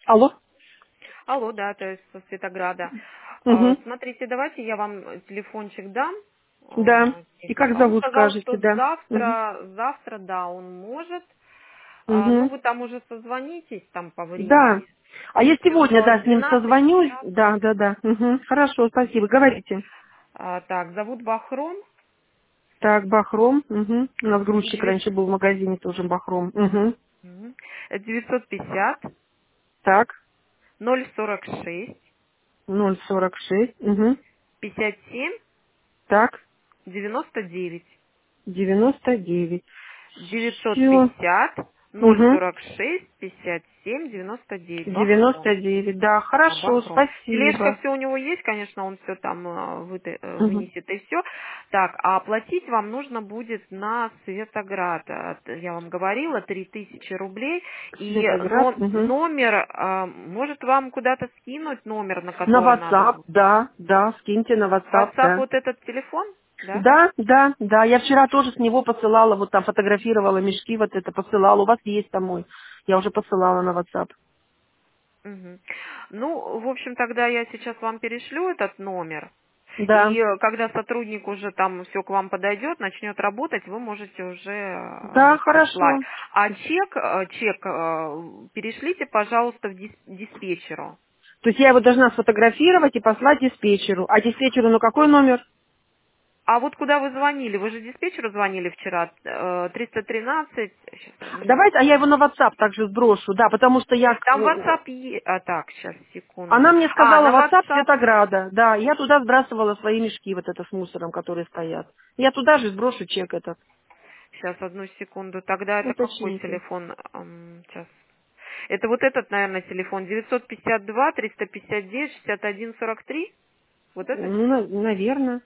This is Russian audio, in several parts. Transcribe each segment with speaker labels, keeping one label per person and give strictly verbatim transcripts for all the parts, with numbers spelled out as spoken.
Speaker 1: Алло?
Speaker 2: Алло, да, то есть со Светограда. А,
Speaker 1: Угу.
Speaker 2: Смотрите, давайте я вам телефончик дам
Speaker 1: Да.
Speaker 2: а,
Speaker 1: И как
Speaker 2: техника. Он
Speaker 1: зовут,
Speaker 2: сказал,
Speaker 1: скажете,
Speaker 2: что
Speaker 1: да. Угу.
Speaker 2: завтра, завтра, да, он может. А, Ну,
Speaker 1: Угу.
Speaker 2: вы там уже созвонитесь там по
Speaker 1: Да.
Speaker 2: времени.
Speaker 1: А я
Speaker 2: Если
Speaker 1: сегодня,
Speaker 2: около
Speaker 1: да, с ним
Speaker 2: двенадцати
Speaker 1: созвонюсь.
Speaker 2: часа.
Speaker 1: Да, да, да. Угу. Хорошо, спасибо. Говорите.
Speaker 2: А, так, зовут Бахром.
Speaker 1: Так, Бахром. Угу. У нас грузчик
Speaker 2: девять-
Speaker 1: раньше был в магазине тоже Бахром. Угу.
Speaker 2: Мгм. девятьсот пятьдесят
Speaker 1: Так.
Speaker 2: ноль сорок шесть
Speaker 1: Ноль сорок шесть. Угу.
Speaker 2: пятьдесят семь
Speaker 1: Так.
Speaker 2: девяносто девять.
Speaker 1: девяносто девять.
Speaker 2: девятьсот
Speaker 1: Все.
Speaker 2: пятьдесят ноль
Speaker 1: Угу.
Speaker 2: сорок шесть пятьдесят семь девяносто девять. Бахром.
Speaker 1: девяносто девять. Да,
Speaker 2: Да,
Speaker 1: хорошо,
Speaker 2: Бахром. Тележка
Speaker 1: спасибо.
Speaker 2: все у него есть, конечно, он все там э, выта- э,
Speaker 1: Угу.
Speaker 2: вынесет и все. Так, а оплатить вам нужно будет на Светоград. Э, Я вам говорила, три тысячи рублей. И
Speaker 1: Светоград.
Speaker 2: но-
Speaker 1: Угу.
Speaker 2: номер, э, может вам куда-то скинуть номер, на
Speaker 1: На
Speaker 2: который надо
Speaker 1: WhatsApp,
Speaker 2: будет?
Speaker 1: да, да, скиньте на WhatsApp,
Speaker 2: WhatsApp
Speaker 1: да.
Speaker 2: вот этот телефон, да?
Speaker 1: Да, да, да, я вчера тоже с него посылала, вот там фотографировала мешки, вот это посылала, у вас есть там мой, я уже посылала на WhatsApp.
Speaker 2: Мгм. Ну, в общем, тогда я сейчас вам перешлю этот номер.
Speaker 1: Да,
Speaker 2: И э, когда сотрудник уже там все к вам подойдет, начнет работать, вы можете уже
Speaker 1: да,
Speaker 2: э, прислать.
Speaker 1: хорошо.
Speaker 2: А чек, э, чек э, перешлите, пожалуйста, в дис- диспетчеру.
Speaker 1: То есть я его должна сфотографировать и послать диспетчеру. А диспетчеру, ну какой номер?
Speaker 2: А вот куда вы звонили? Вы же диспетчеру звонили вчера. э, триста тринадцать. Сейчас, одну
Speaker 1: Давайте, а я его
Speaker 2: секунду.
Speaker 1: на WhatsApp также сброшу, да, потому что я...
Speaker 2: Там
Speaker 1: э,
Speaker 2: WhatsApp е- А, так, сейчас, секунду.
Speaker 1: Она мне
Speaker 2: А,
Speaker 1: сказала
Speaker 2: на
Speaker 1: WhatsApp
Speaker 2: WhatsApp.
Speaker 1: Светограда, да, я туда сбрасывала свои мешки вот это с мусором, которые стоят. Я туда же сброшу чек этот.
Speaker 2: Сейчас, одну секунду. Тогда это какой
Speaker 1: Уточните.
Speaker 2: телефон? Ам, Сейчас. Это вот этот, наверное, телефон. девятьсот пятьдесят два триста пятьдесят девять шестьдесят один сорок три. Вот это
Speaker 1: Ну,
Speaker 2: телефон?
Speaker 1: наверное.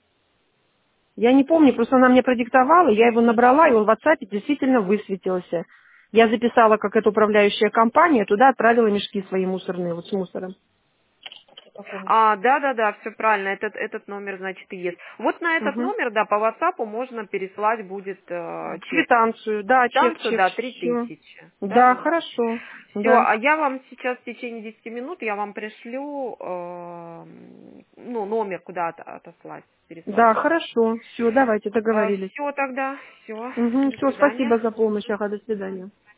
Speaker 1: Я не помню, просто она мне продиктовала, я его набрала, и он в WhatsApp действительно высветился. Я записала, как это управляющая компания, туда отправила мешки свои мусорные, вот с мусором. Такому.
Speaker 2: А, да, да, да, все правильно. Этот, этот номер, значит, и есть. Вот на этот
Speaker 1: Угу.
Speaker 2: номер, да, по WhatsApp можно переслать будет э, чек.
Speaker 1: Квитанцию, да, чек,
Speaker 2: Станцию,
Speaker 1: чек,
Speaker 2: да, три
Speaker 1: все.
Speaker 2: тысячи. Да,
Speaker 1: Да,
Speaker 2: да, да.
Speaker 1: хорошо,
Speaker 2: Все,
Speaker 1: да.
Speaker 2: а я вам сейчас в течение десяти минут я вам пришлю э, ну, номер, куда от- отослать, переслать
Speaker 1: Да,
Speaker 2: чек.
Speaker 1: хорошо, все, давайте, договорились.
Speaker 2: Все тогда, все,
Speaker 1: Угу,
Speaker 2: до
Speaker 1: все,
Speaker 2: свидания.
Speaker 1: спасибо за помощь, ага, до свидания.